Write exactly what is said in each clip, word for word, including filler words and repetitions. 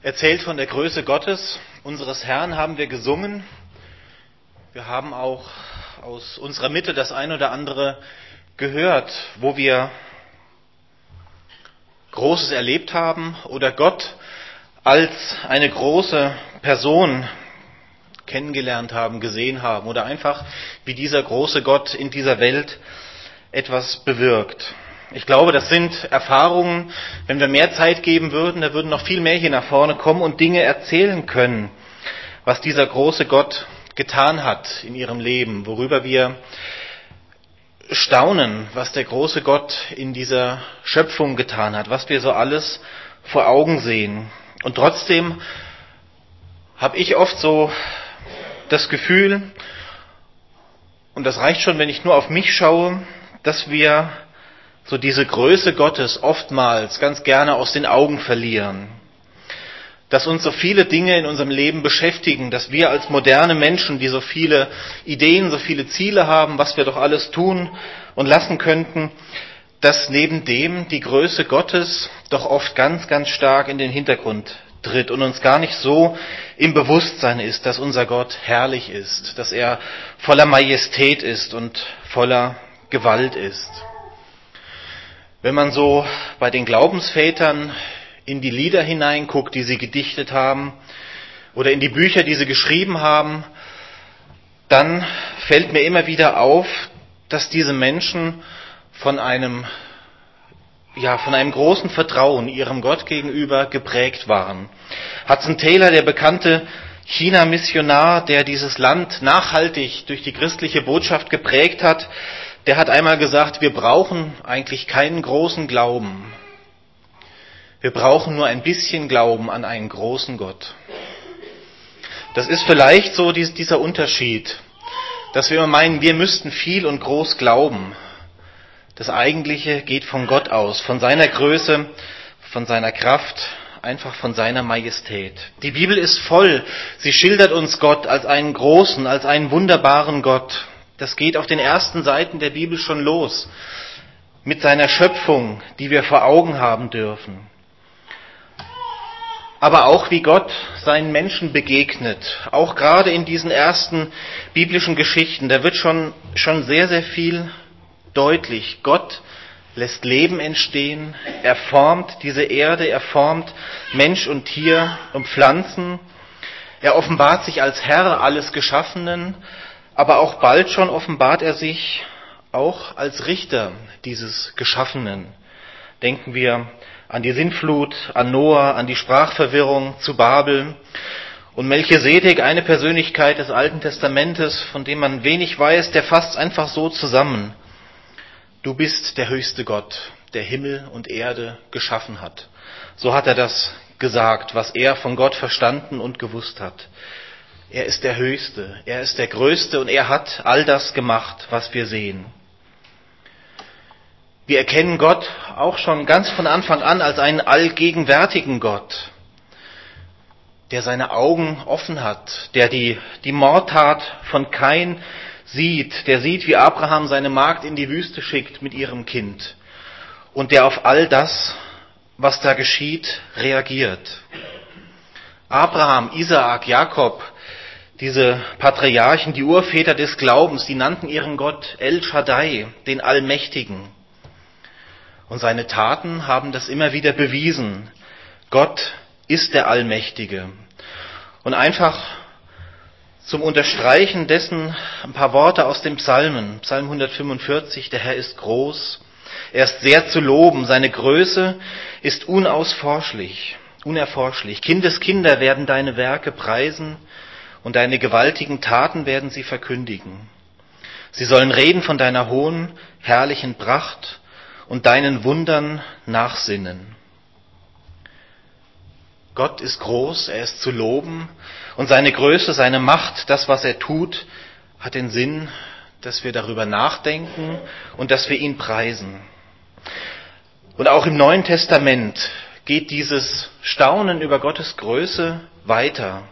Erzählt von der Größe Gottes, unseres Herrn, haben wir gesungen. Wir haben auch aus unserer Mitte das ein oder andere gehört, wo wir Großes erlebt haben oder Gott als eine große Person kennengelernt haben, gesehen haben oder einfach, wie dieser große Gott in dieser Welt etwas bewirkt. Ich glaube, das sind Erfahrungen, wenn wir mehr Zeit geben würden, da würden noch viel mehr hier nach vorne kommen und Dinge erzählen können, was dieser große Gott getan hat in ihrem Leben, worüber wir staunen, was der große Gott in dieser Schöpfung getan hat, was wir so alles vor Augen sehen. Und trotzdem habe ich oft so das Gefühl, und das reicht schon, wenn ich nur auf mich schaue, dass wir so diese Größe Gottes oftmals ganz gerne aus den Augen verlieren. Dass uns so viele Dinge in unserem Leben beschäftigen, dass wir als moderne Menschen, die so viele Ideen, so viele Ziele haben, was wir doch alles tun und lassen könnten, dass neben dem die Größe Gottes doch oft ganz, ganz stark in den Hintergrund tritt und uns gar nicht so im Bewusstsein ist, dass unser Gott herrlich ist, dass er voller Majestät ist und voller Gewalt ist. Wenn man so bei den Glaubensvätern in die Lieder hineinguckt, die sie gedichtet haben, oder in die Bücher, die sie geschrieben haben, dann fällt mir immer wieder auf, dass diese Menschen von einem, ja, von einem großen Vertrauen ihrem Gott gegenüber geprägt waren. Hudson Taylor, der bekannte China-Missionar, der dieses Land nachhaltig durch die christliche Botschaft geprägt hat, der hat einmal gesagt, wir brauchen eigentlich keinen großen Glauben. Wir brauchen nur ein bisschen Glauben an einen großen Gott. Das ist vielleicht so dieser Unterschied, dass wir immer meinen, wir müssten viel und groß glauben. Das Eigentliche geht von Gott aus, von seiner Größe, von seiner Kraft, einfach von seiner Majestät. Die Bibel ist voll. Sie schildert uns Gott als einen großen, als einen wunderbaren Gott. Das geht auf den ersten Seiten der Bibel schon los, mit seiner Schöpfung, die wir vor Augen haben dürfen. Aber auch wie Gott seinen Menschen begegnet, auch gerade in diesen ersten biblischen Geschichten, da wird schon, schon sehr, sehr viel deutlich. Gott lässt Leben entstehen, er formt diese Erde, er formt Mensch und Tier und Pflanzen, er offenbart sich als Herr alles Geschaffenen, aber auch bald schon offenbart er sich auch als Richter dieses Geschaffenen. Denken wir an die Sintflut, an Noah, an die Sprachverwirrung zu Babel. Und Melchisedek, eine Persönlichkeit des Alten Testamentes, von dem man wenig weiß, der fasst einfach so zusammen. Du bist der höchste Gott, der Himmel und Erde geschaffen hat. So hat er das gesagt, was er von Gott verstanden und gewusst hat. Er ist der Höchste, er ist der Größte und er hat all das gemacht, was wir sehen. Wir erkennen Gott auch schon ganz von Anfang an als einen allgegenwärtigen Gott, der seine Augen offen hat, der die, die Mordtat von Kain sieht, der sieht, wie Abraham seine Magd in die Wüste schickt mit ihrem Kind und der auf all das, was da geschieht, reagiert. Abraham, Isaak, Jakob, diese Patriarchen, die Urväter des Glaubens, die nannten ihren Gott El Shaddai, den Allmächtigen. Und seine Taten haben das immer wieder bewiesen. Gott ist der Allmächtige. Und einfach zum Unterstreichen dessen ein paar Worte aus dem Psalmen. Psalm hundertfünfundvierzig, der Herr ist groß, er ist sehr zu loben, seine Größe ist unausforschlich, unerforschlich. Kindeskinder werden deine Werke preisen und deine gewaltigen Taten werden sie verkündigen. Sie sollen reden von deiner hohen, herrlichen Pracht und deinen Wundern nachsinnen. Gott ist groß, er ist zu loben und seine Größe, seine Macht, das, was er tut, hat den Sinn, dass wir darüber nachdenken und dass wir ihn preisen. Und auch im Neuen Testament geht dieses Staunen über Gottes Größe weiter.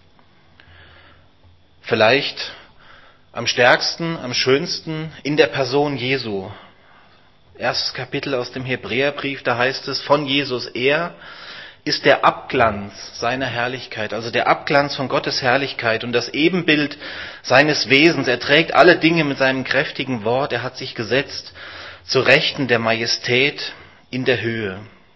Vielleicht am stärksten, am schönsten in der Person Jesu. Erstes Kapitel aus dem Hebräerbrief, da heißt es von Jesus, er, ist der Abglanz seiner Herrlichkeit, also der Abglanz von Gottes Herrlichkeit und das Ebenbild seines Wesens. Er trägt alle Dinge mit seinem kräftigen Wort. Er hat sich gesetzt zur Rechten der Majestät in der Höhe.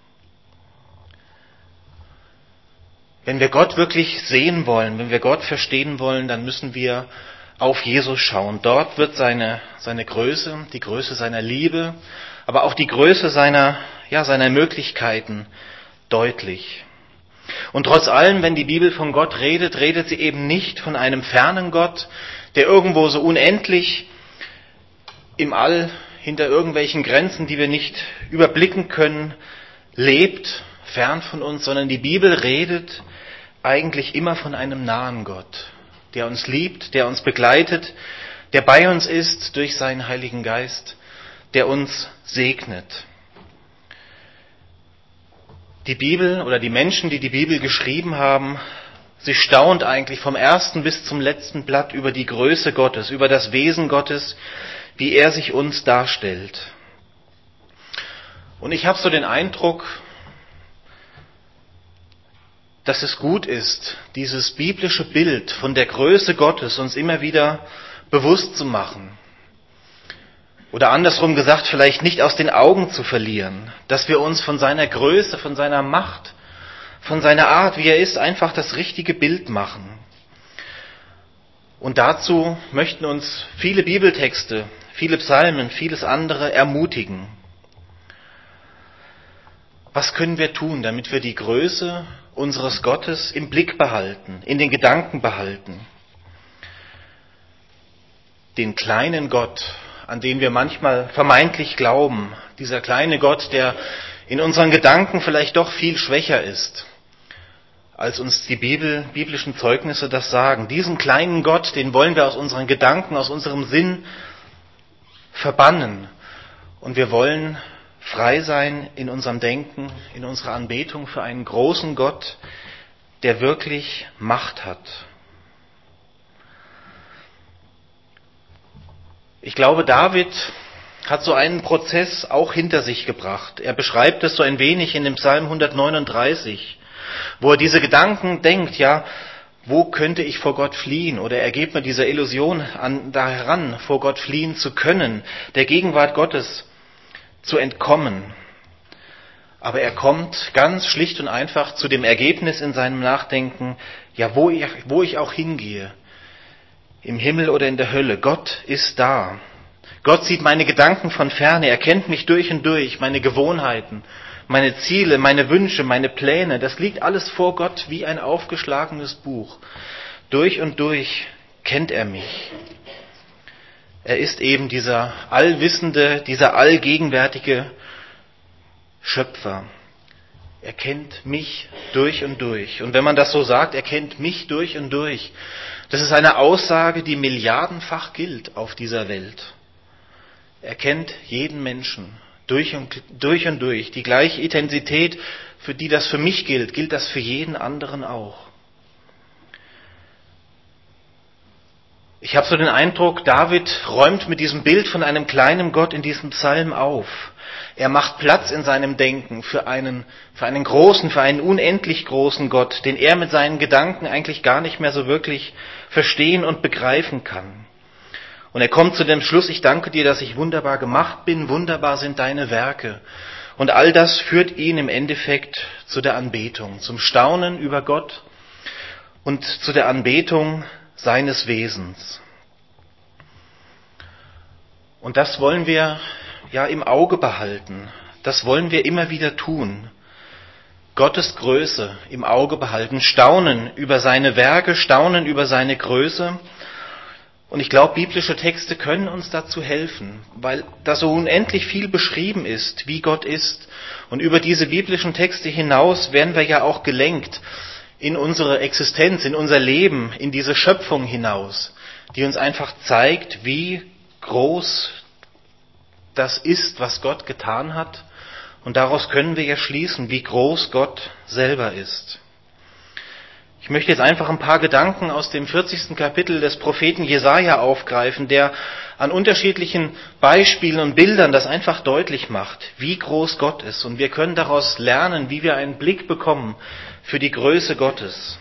Wenn wir Gott wirklich sehen wollen, wenn wir Gott verstehen wollen, dann müssen wir auf Jesus schauen. Dort wird seine, seine Größe, die Größe seiner Liebe, aber auch die Größe seiner, ja, seiner Möglichkeiten deutlich. Und trotz allem, wenn die Bibel von Gott redet, redet sie eben nicht von einem fernen Gott, der irgendwo so unendlich im All, hinter irgendwelchen Grenzen, die wir nicht überblicken können, lebt, fern von uns, sondern die Bibel redet eigentlich immer von einem nahen Gott, der uns liebt, der uns begleitet, der bei uns ist durch seinen Heiligen Geist, der uns segnet. Die Bibel oder die Menschen, die die Bibel geschrieben haben, sie staunt eigentlich vom ersten bis zum letzten Blatt über die Größe Gottes, über das Wesen Gottes, wie er sich uns darstellt. Und ich habe so den Eindruck, dass es gut ist, dieses biblische Bild von der Größe Gottes uns immer wieder bewusst zu machen. Oder andersrum gesagt, vielleicht nicht aus den Augen zu verlieren, dass wir uns von seiner Größe, von seiner Macht, von seiner Art, wie er ist, einfach das richtige Bild machen. Und dazu möchten uns viele Bibeltexte, viele Psalmen, vieles andere ermutigen. Was können wir tun, damit wir die Größe unseres Gottes im Blick behalten, in den Gedanken behalten? Den kleinen Gott, an den wir manchmal vermeintlich glauben, dieser kleine Gott, der in unseren Gedanken vielleicht doch viel schwächer ist, als uns die Bibel, biblischen Zeugnisse das sagen. Diesen kleinen Gott, den wollen wir aus unseren Gedanken, aus unserem Sinn verbannen. Und wir wollen frei sein in unserem Denken, in unserer Anbetung für einen großen Gott, der wirklich Macht hat. Ich glaube, David hat so einen Prozess auch hinter sich gebracht. Er beschreibt es so ein wenig in dem Psalm hundertneununddreißig, wo er diese Gedanken denkt, ja, wo könnte ich vor Gott fliehen? Oder er geht mit dieser Illusion an, da heran, vor Gott fliehen zu können, der Gegenwart Gottes zu entkommen. Aber er kommt ganz schlicht und einfach zu dem Ergebnis in seinem Nachdenken, ja, wo ich, wo ich auch hingehe, im Himmel oder in der Hölle, Gott ist da. Gott sieht meine Gedanken von ferne, er kennt mich durch und durch, meine Gewohnheiten, meine Ziele, meine Wünsche, meine Pläne, das liegt alles vor Gott wie ein aufgeschlagenes Buch. Durch und durch kennt er mich. Er ist eben dieser allwissende, dieser allgegenwärtige Schöpfer. Er kennt mich durch und durch. Und wenn man das so sagt, er kennt mich durch und durch, das ist eine Aussage, die milliardenfach gilt auf dieser Welt. Er kennt jeden Menschen durch und durch. Und durch. Die gleiche Intensität, für die das für mich gilt, gilt das für jeden anderen auch. Ich habe so den Eindruck, David räumt mit diesem Bild von einem kleinen Gott in diesem Psalm auf. Er macht Platz in seinem Denken für einen, für einen großen, für einen unendlich großen Gott, den er mit seinen Gedanken eigentlich gar nicht mehr so wirklich verstehen und begreifen kann. Und er kommt zu dem Schluss, ich danke dir, dass ich wunderbar gemacht bin, wunderbar sind deine Werke. Und all das führt ihn im Endeffekt zu der Anbetung, zum Staunen über Gott und zu der Anbetung seines Wesens. Und das wollen wir ja im Auge behalten. Das wollen wir immer wieder tun. Gottes Größe im Auge behalten, staunen über seine Werke, staunen über seine Größe. Und ich glaube, biblische Texte können uns dazu helfen, weil da so unendlich viel beschrieben ist, wie Gott ist. Und über diese biblischen Texte hinaus werden wir ja auch gelenkt in unsere Existenz, in unser Leben, in diese Schöpfung hinaus, die uns einfach zeigt, wie groß das ist, was Gott getan hat. Und daraus können wir ja schließen, wie groß Gott selber ist. Ich möchte jetzt einfach ein paar Gedanken aus dem vierzigsten Kapitel des Propheten Jesaja aufgreifen, der an unterschiedlichen Beispielen und Bildern das einfach deutlich macht, wie groß Gott ist. Und wir können daraus lernen, wie wir einen Blick bekommen für die Größe Gottes.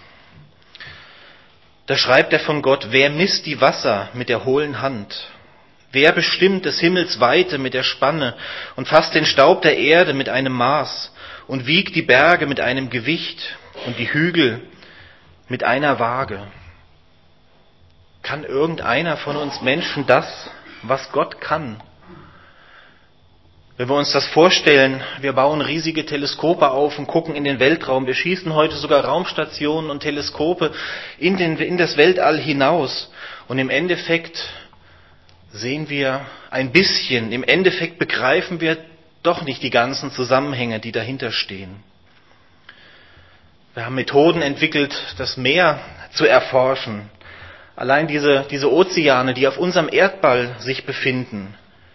Da schreibt er von Gott: Wer misst die Wasser mit der hohlen Hand? Wer bestimmt des Himmels Weite mit der Spanne und fasst den Staub der Erde mit einem Maß und wiegt die Berge mit einem Gewicht und die Hügel mit einer Waage? Kann irgendeiner von uns Menschen das, was Gott kann? Wenn wir uns das vorstellen, wir bauen riesige Teleskope auf und gucken in den Weltraum. Wir schießen heute sogar Raumstationen und Teleskope in, den, in das Weltall hinaus. Und im Endeffekt sehen wir ein bisschen, im Endeffekt begreifen wir doch nicht die ganzen Zusammenhänge, die dahinter stehen. Wir haben Methoden entwickelt, das Meer zu erforschen. Allein diese, diese Ozeane, die auf unserem Erdball sich befinden.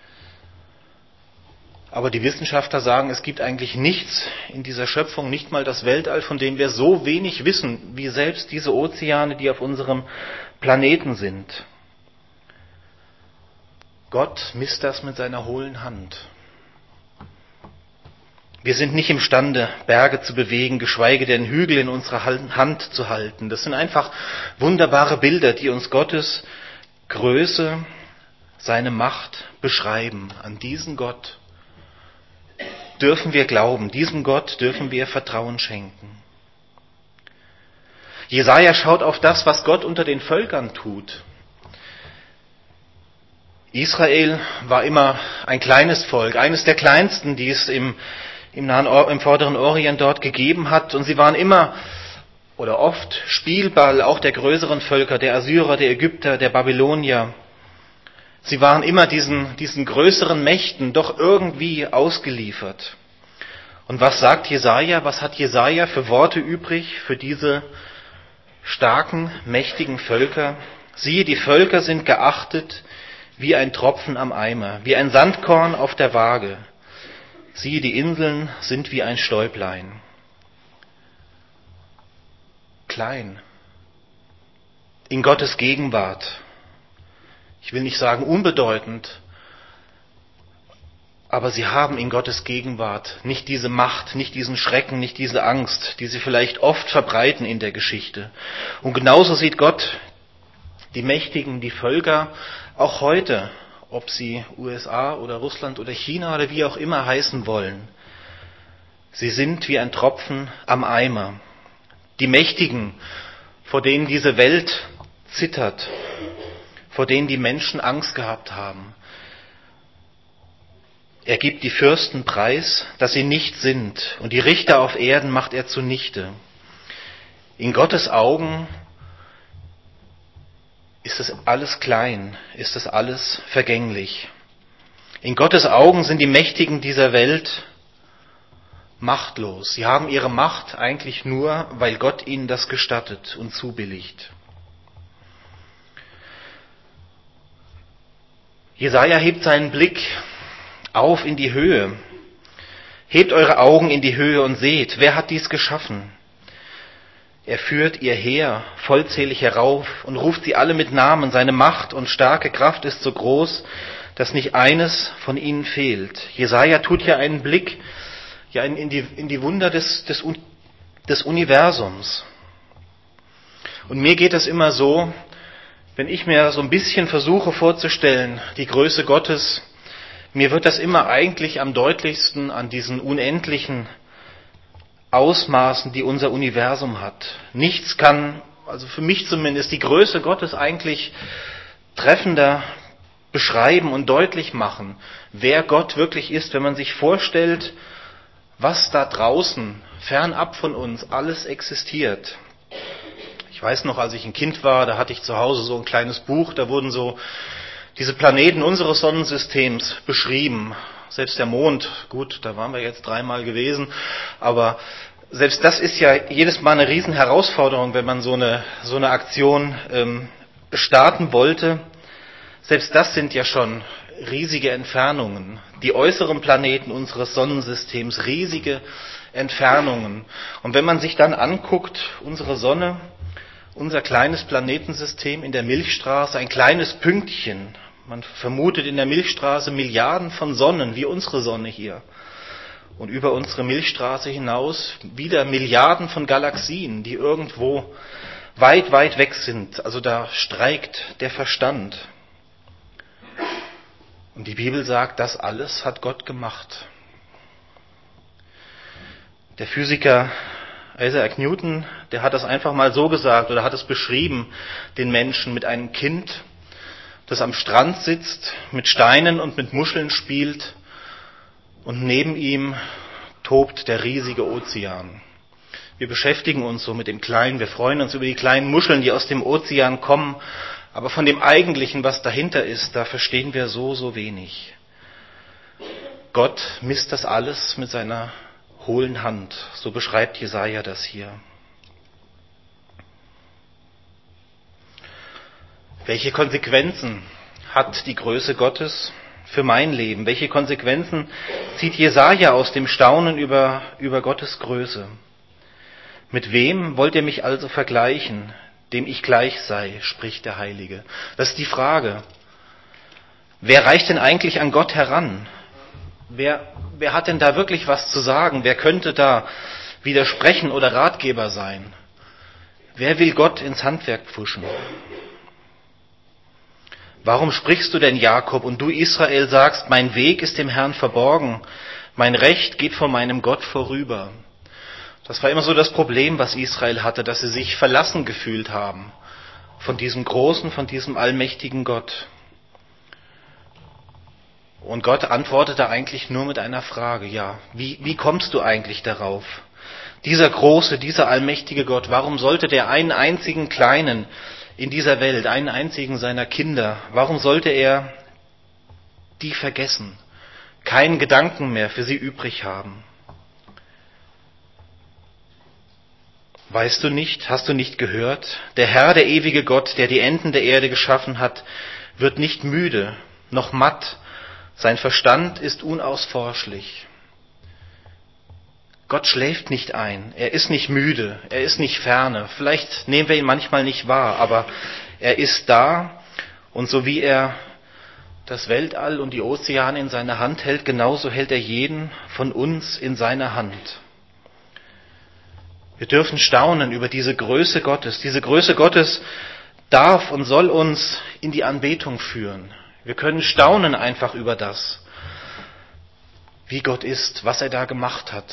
Aber die Wissenschaftler sagen, es gibt eigentlich nichts in dieser Schöpfung, nicht mal das Weltall, von dem wir so wenig wissen, wie selbst diese Ozeane, die auf unserem Planeten sind. Gott misst das mit seiner hohlen Hand. Wir sind nicht imstande, Berge zu bewegen, geschweige denn Hügel in unserer Hand zu halten. Das sind einfach wunderbare Bilder, die uns Gottes Größe, seine Macht beschreiben. An diesen Gott dürfen wir glauben, diesem Gott dürfen wir Vertrauen schenken. Jesaja schaut auf das, was Gott unter den Völkern tut. Israel war immer ein kleines Volk, eines der kleinsten, die es im Im, nahen, im vorderen Orient dort gegeben hat. Und sie waren immer oder oft Spielball auch der größeren Völker, der Assyrer, der Ägypter, der Babylonier. Sie waren immer diesen, diesen größeren Mächten doch irgendwie ausgeliefert. Und was sagt Jesaja? Was hat Jesaja für Worte übrig für diese starken, mächtigen Völker? Siehe, die Völker sind geachtet wie ein Tropfen am Eimer, wie ein Sandkorn auf der Waage. Siehe, die Inseln sind wie ein Stäublein. Klein. In Gottes Gegenwart. Ich will nicht sagen unbedeutend, aber sie haben in Gottes Gegenwart nicht diese Macht, nicht diesen Schrecken, nicht diese Angst, die sie vielleicht oft verbreiten in der Geschichte. Und genauso sieht Gott die Mächtigen, die Völker, auch heute, ob sie U S A oder Russland oder China oder wie auch immer heißen wollen. Sie sind wie ein Tropfen am Eimer. Die Mächtigen, vor denen diese Welt zittert, vor denen die Menschen Angst gehabt haben. Er gibt die Fürsten preis, dass sie nichts sind, und die Richter auf Erden macht er zunichte. In Gottes Augen ist es alles klein, ist es alles vergänglich. In Gottes Augen sind die Mächtigen dieser Welt machtlos. Sie haben ihre Macht eigentlich nur, weil Gott ihnen das gestattet und zubilligt. Jesaja hebt seinen Blick auf in die Höhe. Hebt eure Augen in die Höhe und seht, wer hat dies geschaffen? Er führt ihr Heer vollzählig herauf und ruft sie alle mit Namen. Seine Macht und starke Kraft ist so groß, dass nicht eines von ihnen fehlt. Jesaja tut hier einen Blick ja, in, die, in die Wunder des, des, des Universums. Und mir geht es immer so, wenn ich mir so ein bisschen versuche vorzustellen, die Größe Gottes, mir wird das immer eigentlich am deutlichsten an diesen unendlichen Ausmaßen, die unser Universum hat. Nichts kann, also für mich zumindest, die Größe Gottes eigentlich treffender beschreiben und deutlich machen, wer Gott wirklich ist, wenn man sich vorstellt, was da draußen, fernab von uns, alles existiert. Ich weiß noch, als ich ein Kind war, da hatte ich zu Hause so ein kleines Buch, da wurden so diese Planeten unseres Sonnensystems beschrieben. Selbst der Mond, gut, da waren wir jetzt dreimal gewesen, aber selbst das ist ja jedes Mal eine Riesenherausforderung, wenn man so eine, so eine Aktion ähm, starten wollte. Selbst das sind ja schon riesige Entfernungen. Die äußeren Planeten unseres Sonnensystems, riesige Entfernungen. Und wenn man sich dann anguckt, unsere Sonne, unser kleines Planetensystem in der Milchstraße, ein kleines Pünktchen. Man vermutet in der Milchstraße Milliarden von Sonnen, wie unsere Sonne hier. Und über unsere Milchstraße hinaus wieder Milliarden von Galaxien, die irgendwo weit, weit weg sind. Also da streikt der Verstand. Und die Bibel sagt, das alles hat Gott gemacht. Der Physiker Isaac Newton, der hat das einfach mal so gesagt oder hat es beschrieben, den Menschen mit einem Kind, das am Strand sitzt, mit Steinen und mit Muscheln spielt und neben ihm tobt der riesige Ozean. Wir beschäftigen uns so mit dem Kleinen, wir freuen uns über die kleinen Muscheln, die aus dem Ozean kommen, aber von dem Eigentlichen, was dahinter ist, da verstehen wir so, so wenig. Gott misst das alles mit seiner hohlen Hand, so beschreibt Jesaja das hier. Welche Konsequenzen hat die Größe Gottes für mein Leben? Welche Konsequenzen zieht Jesaja aus dem Staunen über, über Gottes Größe? Mit wem wollt ihr mich also vergleichen, dem ich gleich sei, spricht der Heilige? Das ist die Frage. Wer reicht denn eigentlich an Gott heran? Wer, wer hat denn da wirklich was zu sagen? Wer könnte da widersprechen oder Ratgeber sein? Wer will Gott ins Handwerk pfuschen? Warum sprichst du denn, Jakob, und du, Israel, sagst, mein Weg ist dem Herrn verborgen, mein Recht geht vor meinem Gott vorüber? Das war immer so das Problem, was Israel hatte, dass sie sich verlassen gefühlt haben von diesem großen, von diesem allmächtigen Gott. Und Gott antwortete eigentlich nur mit einer Frage, ja, wie, wie kommst du eigentlich darauf? Dieser große, dieser allmächtige Gott, warum sollte der einen einzigen Kleinen in dieser Welt, einen einzigen seiner Kinder, warum sollte er die vergessen, keinen Gedanken mehr für sie übrig haben? Weißt du nicht, hast du nicht gehört? Der Herr, der ewige Gott, der die Enden der Erde geschaffen hat, wird nicht müde, noch matt. Sein Verstand ist unausforschlich. Gott schläft nicht ein, er ist nicht müde, er ist nicht ferne. Vielleicht nehmen wir ihn manchmal nicht wahr, aber er ist da. Und so wie er das Weltall und die Ozeane in seiner Hand hält, genauso hält er jeden von uns in seiner Hand. Wir dürfen staunen über diese Größe Gottes. Diese Größe Gottes darf und soll uns in die Anbetung führen. Wir können staunen einfach über das, wie Gott ist, was er da gemacht hat.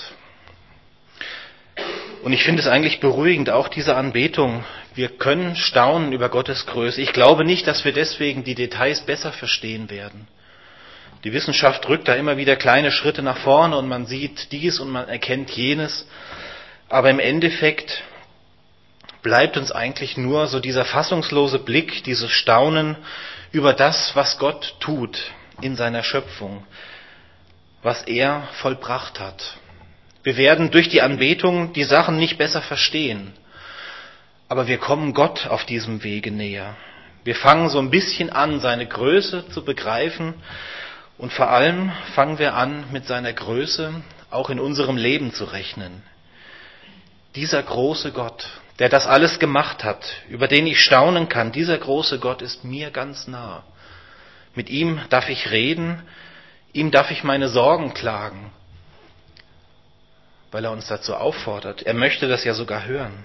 Und ich finde es eigentlich beruhigend, auch diese Anbetung. Wir können staunen über Gottes Größe. Ich glaube nicht, dass wir deswegen die Details besser verstehen werden. Die Wissenschaft rückt da immer wieder kleine Schritte nach vorne und man sieht dies und man erkennt jenes. Aber im Endeffekt bleibt uns eigentlich nur so dieser fassungslose Blick, dieses Staunen über das, was Gott tut in seiner Schöpfung, was er vollbracht hat. Wir werden durch die Anbetung die Sachen nicht besser verstehen, aber wir kommen Gott auf diesem Wege näher. Wir fangen so ein bisschen an, seine Größe zu begreifen und vor allem fangen wir an, mit seiner Größe auch in unserem Leben zu rechnen. Dieser große Gott, der das alles gemacht hat, über den ich staunen kann, dieser große Gott ist mir ganz nah. Mit ihm darf ich reden, ihm darf ich meine Sorgen klagen, weil er uns dazu auffordert. Er möchte das ja sogar hören.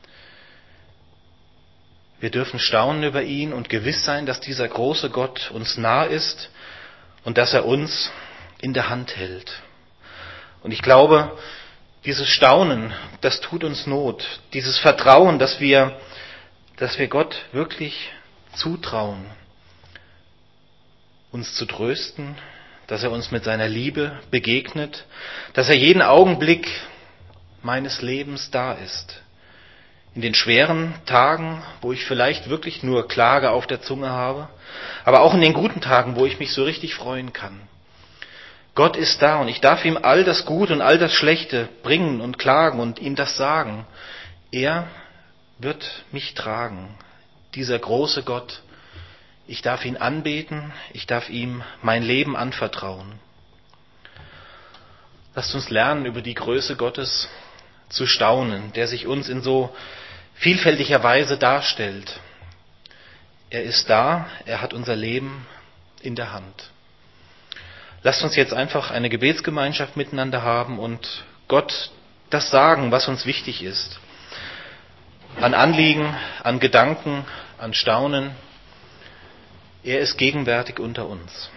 Wir dürfen staunen über ihn und gewiss sein, dass dieser große Gott uns nah ist und dass er uns in der Hand hält. Und ich glaube, dieses Staunen, das tut uns Not. Dieses Vertrauen, dass wir, dass wir Gott wirklich zutrauen, uns zu trösten, dass er uns mit seiner Liebe begegnet, dass er jeden Augenblick meines Lebens da ist. In den schweren Tagen, wo ich vielleicht wirklich nur Klage auf der Zunge habe, aber auch in den guten Tagen, wo ich mich so richtig freuen kann. Gott ist da und ich darf ihm all das Gute und all das Schlechte bringen und klagen und ihm das sagen. Er wird mich tragen, dieser große Gott. Ich darf ihn anbeten, ich darf ihm mein Leben anvertrauen. Lasst uns lernen, über die Größe Gottes zu staunen, der sich uns in so vielfältigerweise darstellt. Er ist da, er hat unser Leben in der Hand. Lasst uns jetzt einfach eine Gebetsgemeinschaft miteinander haben und Gott das sagen, was uns wichtig ist. An Anliegen, an Gedanken, an Staunen. Er ist gegenwärtig unter uns.